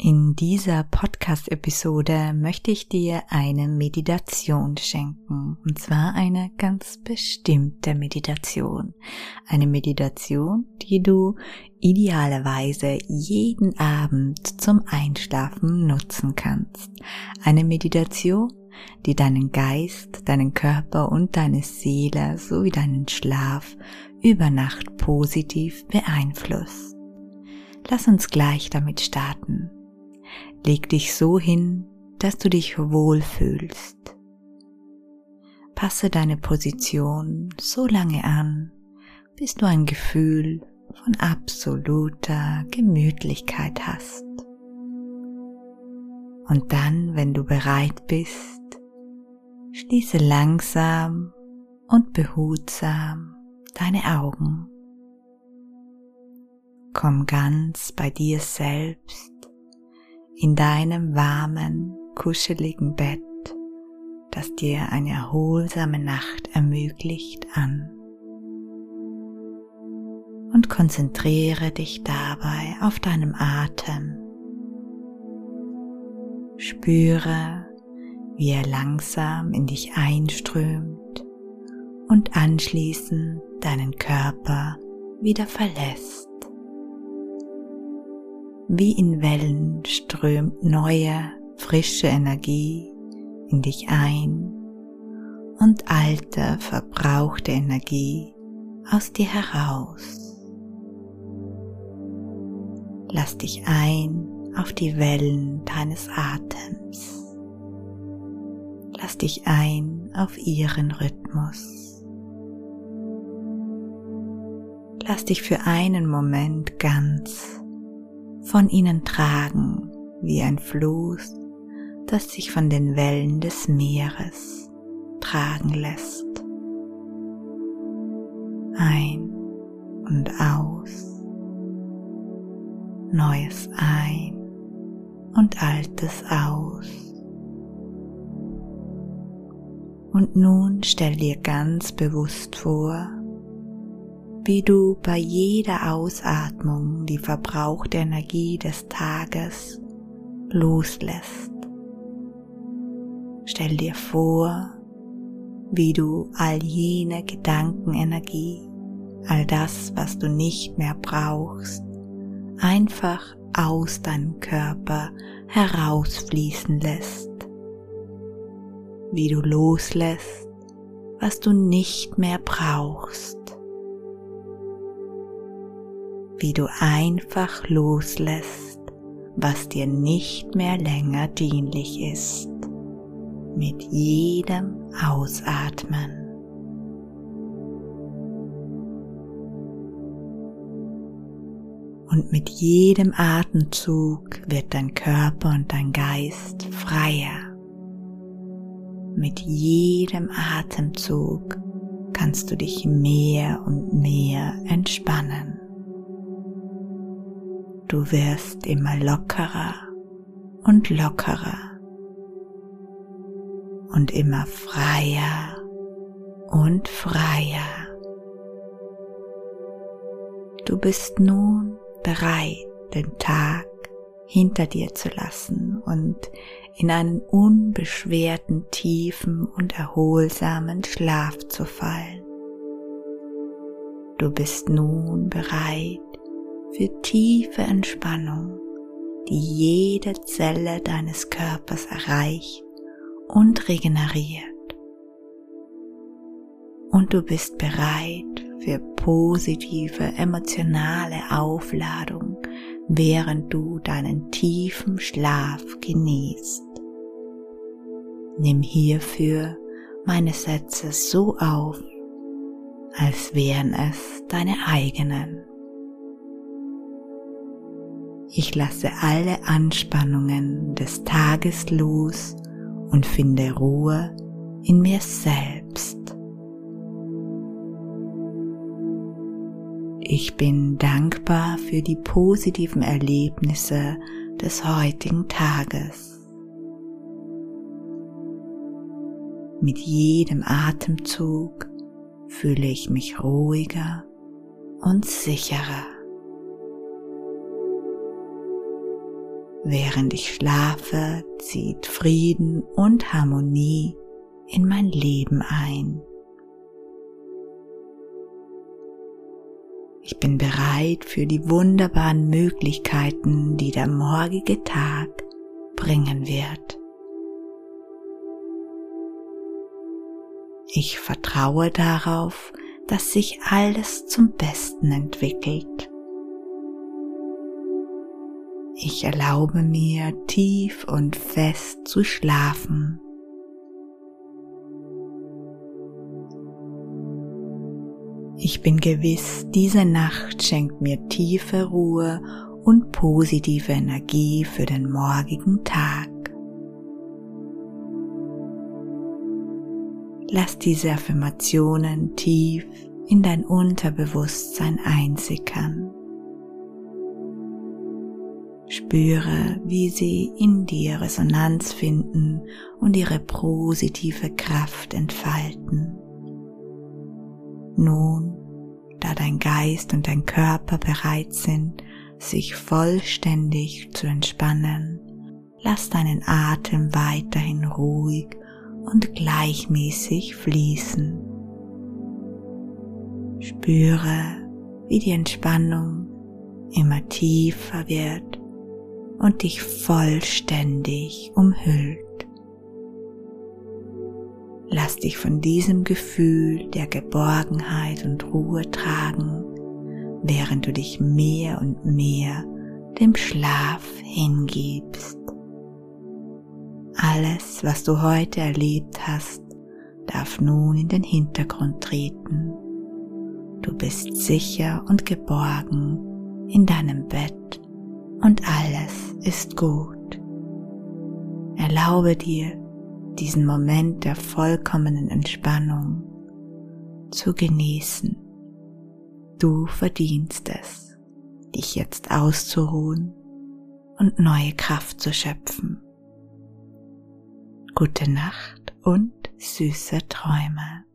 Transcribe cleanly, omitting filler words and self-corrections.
In dieser Podcast-Episode möchte ich dir eine Meditation schenken, und zwar eine ganz bestimmte Meditation. Eine Meditation, die du idealerweise jeden Abend zum Einschlafen nutzen kannst. Eine Meditation, die deinen Geist, deinen Körper und deine Seele sowie deinen Schlaf über Nacht positiv beeinflusst. Lass uns gleich damit starten. Leg dich so hin, dass du dich wohlfühlst. Passe deine Position so lange an, bis du ein Gefühl von absoluter Gemütlichkeit hast. Und dann, wenn du bereit bist, schließe langsam und behutsam deine Augen. Komm ganz bei dir selbst in deinem warmen, kuscheligen Bett, das dir eine erholsame Nacht ermöglicht, an. Und konzentriere dich dabei auf deinen Atem. Spüre, wie er langsam in dich einströmt und anschließend deinen Körper wieder verlässt. Wie in Wellen strömt neue, frische Energie in dich ein und alte, verbrauchte Energie aus dir heraus. Lass dich ein auf die Wellen deines Atems. Lass dich ein auf ihren Rhythmus. Lass dich für einen Moment ganz von ihnen tragen, wie ein Fluss, das sich von den Wellen des Meeres tragen lässt. Ein und aus, Neues ein und Altes aus. Und nun stell dir ganz bewusst vor, wie du bei jeder Ausatmung die verbrauchte Energie des Tages loslässt. Stell dir vor, wie du all jene Gedankenenergie, all das, was du nicht mehr brauchst, einfach aus deinem Körper herausfließen lässt. Wie du loslässt, was du nicht mehr brauchst. Wie du einfach loslässt, was dir nicht mehr länger dienlich ist, mit jedem Ausatmen. Und mit jedem Atemzug wird dein Körper und dein Geist freier. Mit jedem Atemzug kannst du dich mehr und mehr entspannen. Du wirst immer lockerer und lockerer und immer freier und freier. Du bist nun bereit, den Tag hinter dir zu lassen und in einen unbeschwerten, tiefen und erholsamen Schlaf zu fallen. Du bist nun bereit für tiefe Entspannung, die jede Zelle deines Körpers erreicht und regeneriert. Und du bist bereit für positive emotionale Aufladung, während du deinen tiefen Schlaf genießt. Nimm hierfür meine Sätze so auf, als wären es deine eigenen. Ich lasse alle Anspannungen des Tages los und finde Ruhe in mir selbst. Ich bin dankbar für die positiven Erlebnisse des heutigen Tages. Mit jedem Atemzug fühle ich mich ruhiger und sicherer. Während ich schlafe, zieht Frieden und Harmonie in mein Leben ein. Ich bin bereit für die wunderbaren Möglichkeiten, die der morgige Tag bringen wird. Ich vertraue darauf, dass sich alles zum Besten entwickelt. Ich erlaube mir, tief und fest zu schlafen. Ich bin gewiss, diese Nacht schenkt mir tiefe Ruhe und positive Energie für den morgigen Tag. Lass diese Affirmationen tief in dein Unterbewusstsein einsickern. Spüre, wie sie in dir Resonanz finden und ihre positive Kraft entfalten. Nun, da dein Geist und dein Körper bereit sind, sich vollständig zu entspannen, lass deinen Atem weiterhin ruhig und gleichmäßig fließen. Spüre, wie die Entspannung immer tiefer wird und dich vollständig umhüllt. Lass dich von diesem Gefühl der Geborgenheit und Ruhe tragen, während du dich mehr und mehr dem Schlaf hingibst. Alles, was du heute erlebt hast, darf nun in den Hintergrund treten. Du bist sicher und geborgen in deinem Bett und alles ist gut. Erlaube dir, diesen Moment der vollkommenen Entspannung zu genießen. Du verdienst es, dich jetzt auszuruhen und neue Kraft zu schöpfen. Gute Nacht und süße Träume.